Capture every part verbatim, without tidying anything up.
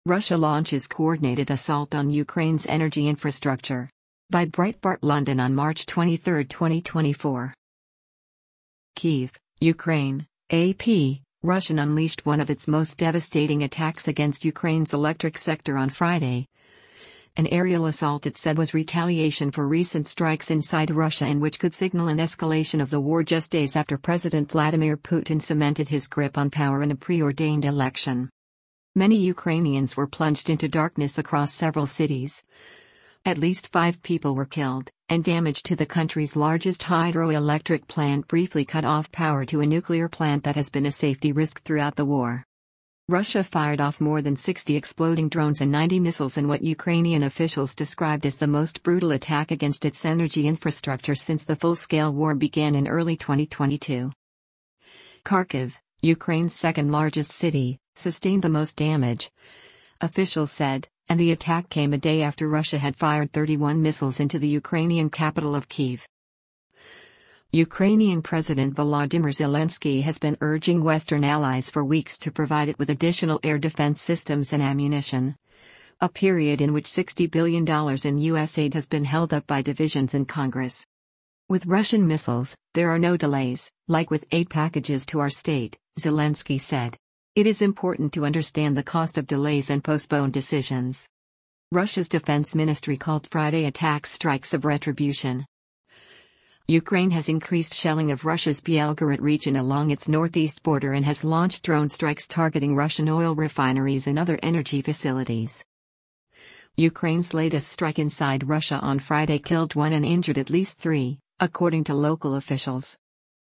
Russia launches coordinated assault on Ukraine's energy infrastructure. By Breitbart London on March twenty-third, twenty twenty-four. Kyiv, Ukraine, A P. Russia unleashed one of its most devastating attacks against Ukraine's electric sector on Friday. An aerial assault, it said, was retaliation for recent strikes inside Russia and which could signal an escalation of the war just days after President Vladimir Putin cemented his grip on power in a preordained election. Many Ukrainians were plunged into darkness across several cities. At least five people were killed, and damage to the country's largest hydroelectric plant briefly cut off power to a nuclear plant that has been a safety risk throughout the war. Russia fired off more than sixty exploding drones and ninety missiles in what Ukrainian officials described as the most brutal attack against its energy infrastructure since the full-scale war began in early twenty twenty-two. Kharkiv, Ukraine's second-largest city, sustained the most damage, officials said, and the attack came a day after Russia had fired thirty-one missiles into the Ukrainian capital of Kyiv. Ukrainian President Volodymyr Zelensky has been urging Western allies for weeks to provide it with additional air defense systems and ammunition, a period in which sixty billion dollars in U S aid has been held up by divisions in Congress. With Russian missiles, there are no delays, like with aid packages to our state, Zelensky said. It is important to understand the cost of delays and postponed decisions. Russia's defense ministry called Friday attacks strikes of retribution. Ukraine has increased shelling of Russia's Belgorod region along its northeast border and has launched drone strikes targeting Russian oil refineries and other energy facilities. Ukraine's latest strike inside Russia on Friday killed one and injured at least three, according to local officials.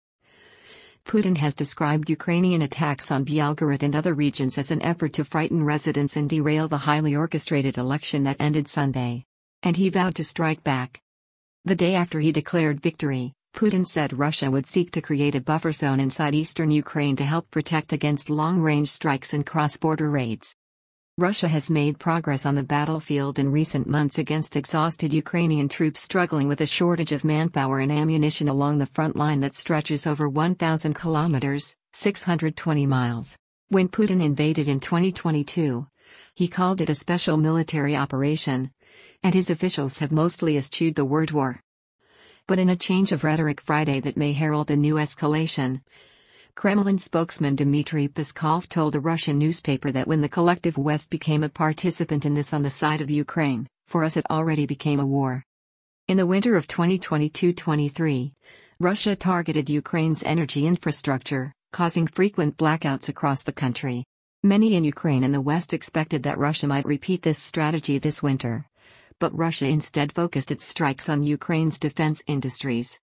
Putin has described Ukrainian attacks on Belgorod and other regions as an effort to frighten residents and derail the highly orchestrated election that ended Sunday. And he vowed to strike back. The day after he declared victory, Putin said Russia would seek to create a buffer zone inside eastern Ukraine to help protect against long-range strikes and cross-border raids. Russia has made progress on the battlefield in recent months against exhausted Ukrainian troops struggling with a shortage of manpower and ammunition along the front line that stretches over one thousand kilometers, six hundred twenty miles. When Putin invaded in twenty twenty-two, he called it a special military operation, and his officials have mostly eschewed the word war. But in a change of rhetoric Friday that may herald a new escalation, Kremlin spokesman Dmitry Peskov told a Russian newspaper that when the collective West became a participant in this on the side of Ukraine, for us it already became a war. In the winter of twenty twenty-two twenty-three, Russia targeted Ukraine's energy infrastructure, causing frequent blackouts across the country. Many in Ukraine and the West expected that Russia might repeat this strategy this winter, but Russia instead focused its strikes on Ukraine's defense industries.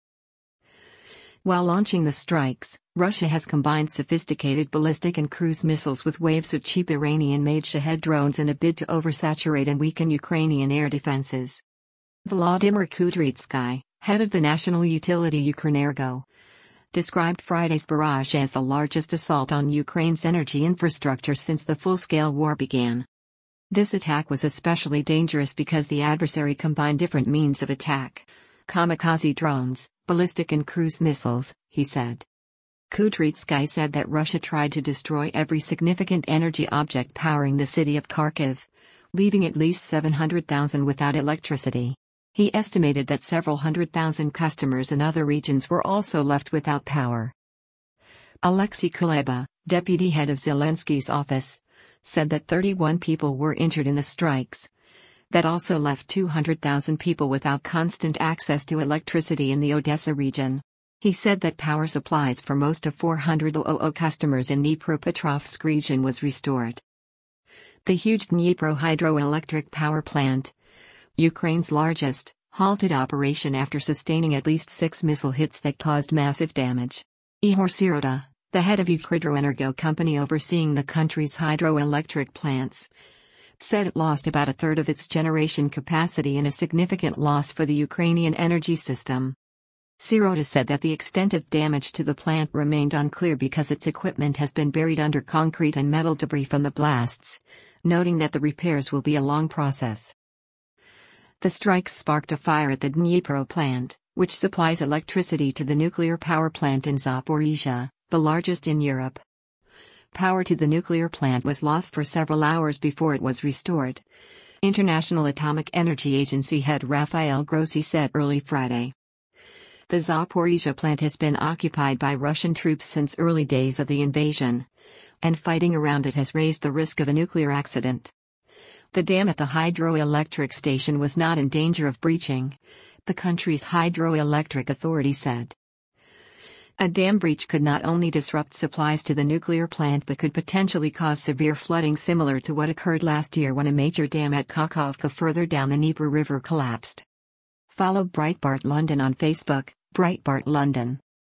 While launching the strikes, Russia has combined sophisticated ballistic and cruise missiles with waves of cheap Iranian-made Shahed drones in a bid to oversaturate and weaken Ukrainian air defenses. Volodymyr Kudrytsky, head of the national utility Ukrenergo, described Friday's barrage as the largest assault on Ukraine's energy infrastructure since the full-scale war began. This attack was especially dangerous because the adversary combined different means of attack: kamikaze drones, ballistic and cruise missiles, he said. Kudrytsky said that Russia tried to destroy every significant energy object powering the city of Kharkiv, leaving at least seven hundred thousand without electricity. He estimated that several hundred thousand customers in other regions were also left without power. Alexei Kuleba, deputy head of Zelensky's office, said that thirty-one people were injured in the strikes. That also left two hundred thousand people without constant access to electricity in the Odessa region. He said that power supplies for most of four hundred thousand customers in Dnipropetrovsk region was restored. The huge Dnipro hydroelectric power plant, Ukraine's largest, halted operation after sustaining at least six missile hits that caused massive damage. Ihor Sirota, the head of Ukredroenergo company overseeing the country's hydroelectric plants, said it lost about a third of its generation capacity in a significant loss for the Ukrainian energy system. Sirota said that the extent of damage to the plant remained unclear because its equipment has been buried under concrete and metal debris from the blasts, noting that the repairs will be a long process. The strikes sparked a fire at the Dnipro plant, which supplies electricity to the nuclear power plant in Zaporizhzhia, the largest in Europe. Power to the nuclear plant was lost for several hours before it was restored. International Atomic Energy Agency head Rafael Grossi said early Friday. The Zaporizhzhia plant has been occupied by Russian troops since early days of the invasion, and fighting around it has raised the risk of a nuclear accident. The dam at the hydroelectric station was not in danger of breaching, the country's hydroelectric authority said. A dam breach could not only disrupt supplies to the nuclear plant but could potentially cause severe flooding similar to what occurred last year when a major dam at Kakhovka further down the Dnieper River collapsed. Follow Breitbart London on Facebook, Breitbart London.